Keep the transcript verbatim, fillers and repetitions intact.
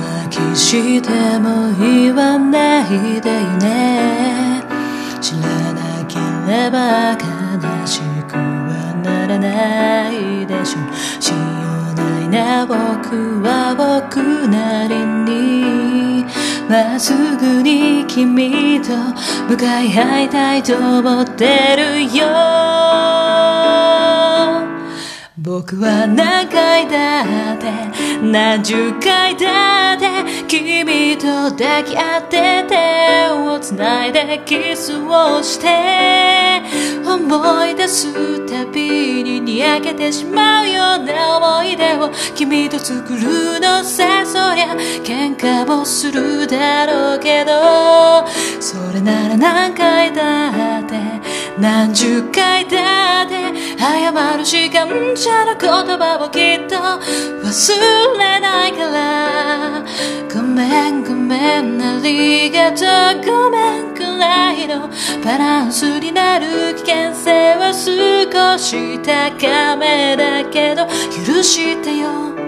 浮気しても言わないでよね。知らなければ悲しくはならないでしょ。しようないな僕は僕なりにまっすぐに君と向かい合いたいと思ってるよ。僕は何回だって何十回だって君と抱き合って手をつないでキスをして思い出すたびににやけてしまうような思い出を君と作るのさ。そりゃ喧嘩もするだろうけどそれなら何回だって何十回だって謝るしかんじゃな言葉をきっと忘れないから。ごめんごめんありがとうごめんくらいのバランスになる危険性は少し高めだけど許してよ。